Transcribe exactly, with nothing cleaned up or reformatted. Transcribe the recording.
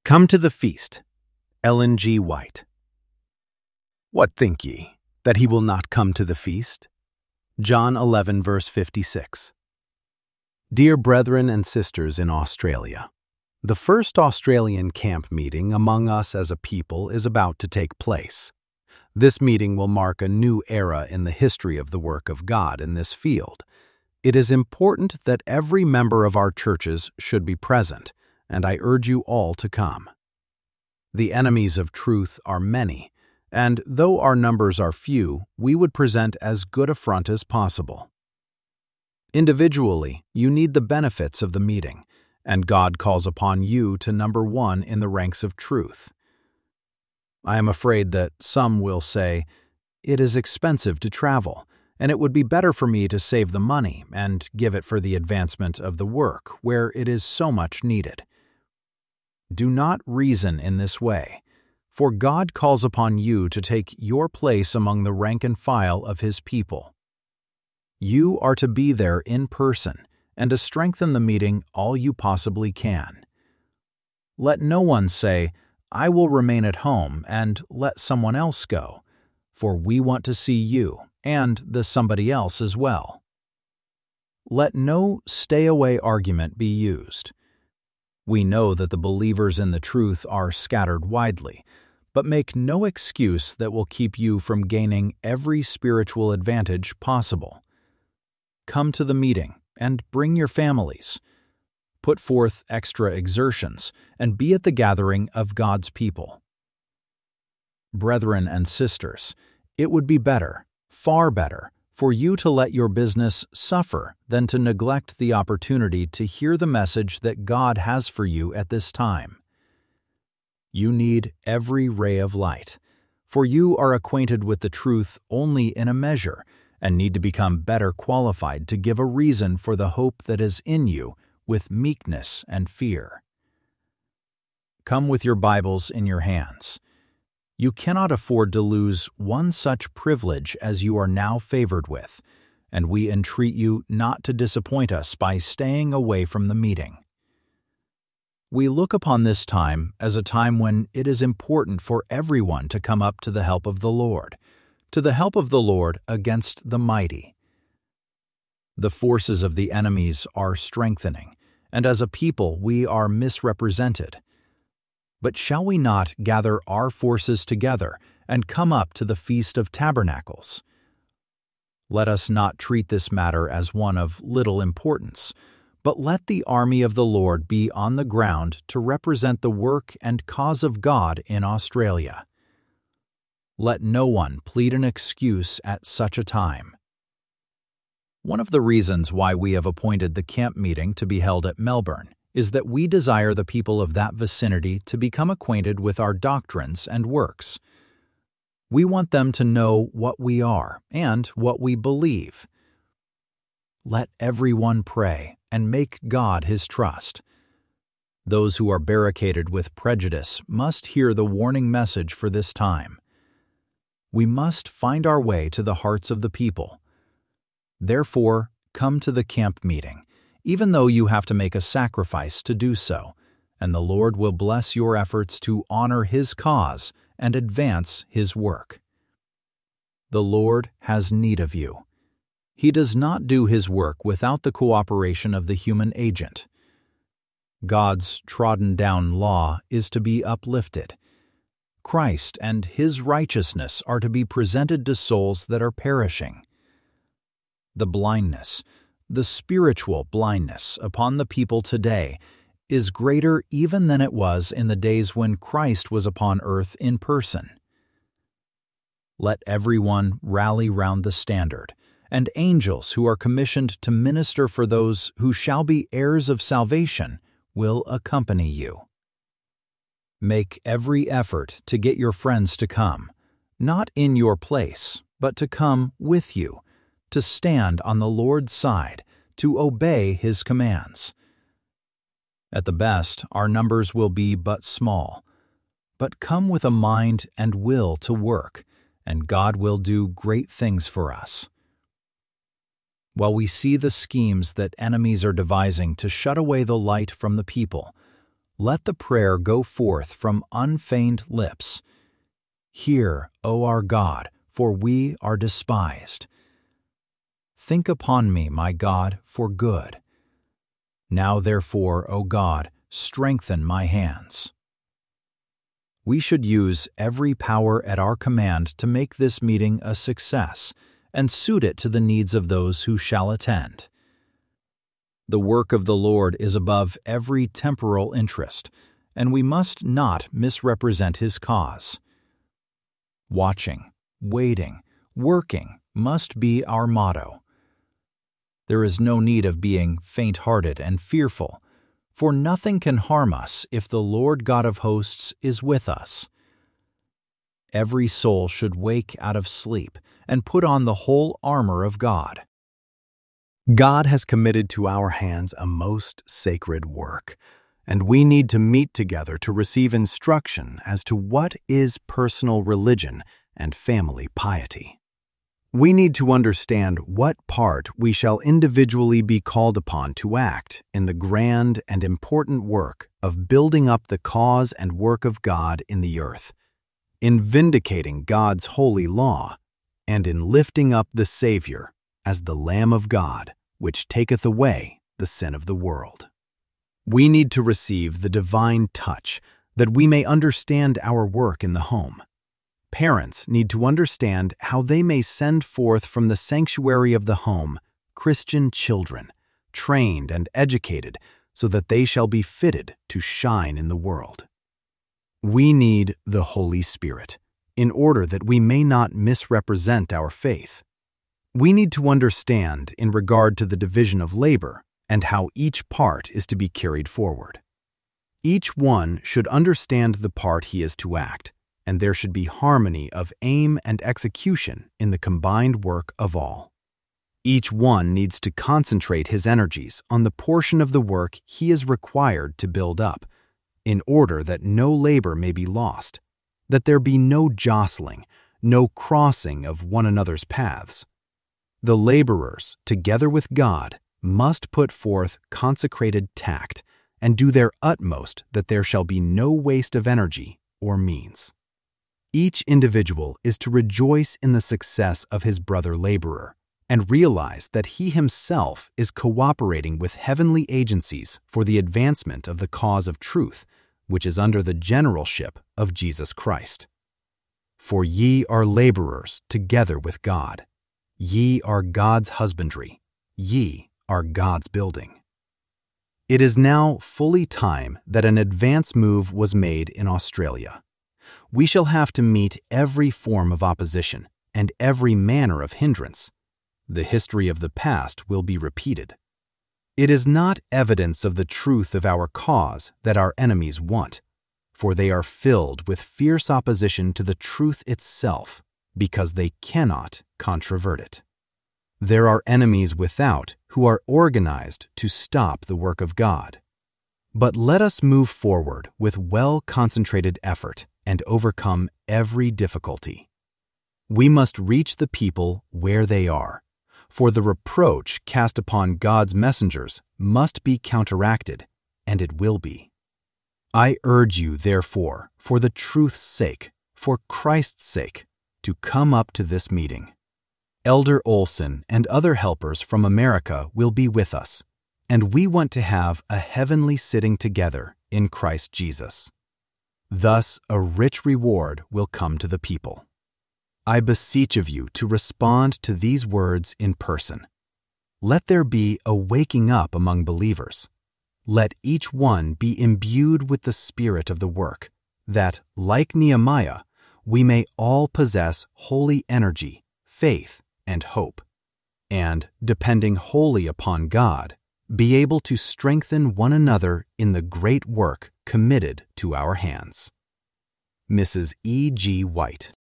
Come to the feast. Ellen G. White. What think ye, that he will not come to the feast? John eleven, verse fifty-six. Dear brethren and sisters in Australia, the first Australian camp meeting among us as a people is about to take place. This meeting will mark a new era in the history of the work of God in this field. It is important that every member of our churches should be present, and I urge you all to come. The enemies of truth are many, and though our numbers are few, we would present as good a front as possible. Individually, you need the benefits of the meeting, and God calls upon you to number one in the ranks of truth. I am afraid that some will say, "It is expensive to travel, and it would be better for me to save the money and give it for the advancement of the work where it is so much needed." Do not reason in this way, for God calls upon you to take your place among the rank and file of His people. You are to be there in person and to strengthen the meeting all you possibly can. Let no one say, "I will remain at home and let someone else go," for we want to see you and the somebody else as well. Let no stay-away argument be used. We know that the believers in the truth are scattered widely, but make no excuse that will keep you from gaining every spiritual advantage possible. Come to the meeting and bring your families. Put forth extra exertions and be at the gathering of God's people. Brethren and sisters, it would be better, far better, for you to let your business suffer than to neglect the opportunity to hear the message that God has for you at this time. You need every ray of light, for you are acquainted with the truth only in a measure and need to become better qualified to give a reason for the hope that is in you with meekness and fear. Come with your Bibles in your hands. You cannot afford to lose one such privilege as you are now favored with, and we entreat you not to disappoint us by staying away from the meeting. We look upon this time as a time when it is important for everyone to come up to the help of the Lord, to the help of the Lord against the mighty. The forces of the enemies are strengthening, and as a people we are misrepresented. But shall we not gather our forces together and come up to the Feast of Tabernacles? Let us not treat this matter as one of little importance, but let the army of the Lord be on the ground to represent the work and cause of God in Australia. Let no one plead an excuse at such a time. One of the reasons why we have appointed the camp meeting to be held at Melbourne is that we desire the people of that vicinity to become acquainted with our doctrines and works. We want them to know what we are and what we believe. Let everyone pray and make God his trust. Those who are barricaded with prejudice must hear the warning message for this time. We must find our way to the hearts of the people. Therefore, come to the camp meeting, even though you have to make a sacrifice to do so, and the Lord will bless your efforts to honor His cause and advance His work. The Lord has need of you. He does not do His work without the cooperation of the human agent. God's trodden-down law is to be uplifted. Christ and His righteousness are to be presented to souls that are perishing. The blindness, the spiritual blindness upon the people today is greater even than it was in the days when Christ was upon earth in person. Let everyone rally round the standard, and angels who are commissioned to minister for those who shall be heirs of salvation will accompany you. Make every effort to get your friends to come, not in your place, but to come with you, to stand on the Lord's side, to obey His commands. At the best, our numbers will be but small, but come with a mind and will to work, and God will do great things for us. While we see the schemes that enemies are devising to shut away the light from the people, let the prayer go forth from unfeigned lips. Hear, O our God, for we are despised. Think upon me, my God, for good. Now therefore, O God, strengthen my hands. We should use every power at our command to make this meeting a success and suit it to the needs of those who shall attend. The work of the Lord is above every temporal interest, and we must not misrepresent His cause. Watching, waiting, working must be our motto. There is no need of being faint-hearted and fearful, for nothing can harm us if the Lord God of hosts is with us. Every soul should wake out of sleep and put on the whole armor of God. God has committed to our hands a most sacred work, and we need to meet together to receive instruction as to what is personal religion and family piety. We need to understand what part we shall individually be called upon to act in the grand and important work of building up the cause and work of God in the earth, in vindicating God's holy law, and in lifting up the Savior as the Lamb of God, which taketh away the sin of the world. We need to receive the divine touch that we may understand our work in the home. Parents need to understand how they may send forth from the sanctuary of the home Christian children, trained and educated so that they shall be fitted to shine in the world. We need the Holy Spirit in order that we may not misrepresent our faith. We need to understand in regard to the division of labor and how each part is to be carried forward. Each one should understand the part he is to act, and there should be harmony of aim and execution in the combined work of all. Each one needs to concentrate his energies on the portion of the work he is required to build up, in order that no labor may be lost, that there be no jostling, no crossing of one another's paths. The laborers, together with God, must put forth consecrated tact and do their utmost that there shall be no waste of energy or means. Each individual is to rejoice in the success of his brother laborer and realize that he himself is cooperating with heavenly agencies for the advancement of the cause of truth, which is under the generalship of Jesus Christ. For ye are laborers together with God. Ye are God's husbandry. Ye are God's building. It is now fully time that an advance move was made in Australia. We shall have to meet every form of opposition and every manner of hindrance. The history of the past will be repeated. It is not evidence of the truth of our cause that our enemies want, for they are filled with fierce opposition to the truth itself, because they cannot controvert it. There are enemies without who are organized to stop the work of God. But let us move forward with well-concentrated effort and overcome every difficulty. We must reach the people where they are, for the reproach cast upon God's messengers must be counteracted, and it will be. I urge you, therefore, for the truth's sake, for Christ's sake, to come up to this meeting. Elder Olson and other helpers from America will be with us, and we want to have a heavenly sitting together in Christ Jesus. Thus, a rich reward will come to the people. I beseech of you to respond to these words in person. Let there be a waking up among believers. Let each one be imbued with the spirit of the work, that, like Nehemiah, we may all possess holy energy, faith, and hope, and, depending wholly upon God, be able to strengthen one another in the great work committed to our hands. Missus E G White.